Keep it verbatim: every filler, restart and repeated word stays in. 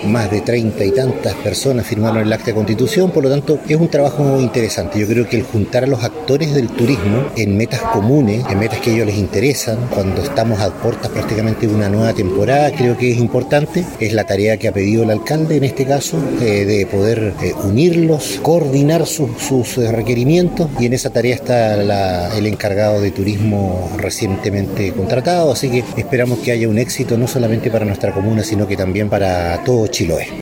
más de treinta y tantas personas firmaron el acta de constitución, por lo tanto es un trabajo muy interesante. Yo creo que el juntar a los actores del turismo en metas comunes, en metas que a ellos les interesan, cuando estamos a puertas prácticamente de una nueva temporada, creo que es importante. Es la tarea que ha pedido el alcalde en este caso, eh, de poder eh, unirlos, coordinar sus, sus eh, requerimientos, y en esa tarea está la, el encargado de turismo recientemente contratado, así que esperamos que haya un éxito no solamente para nuestra comuna, sino que también para todo Chiloé.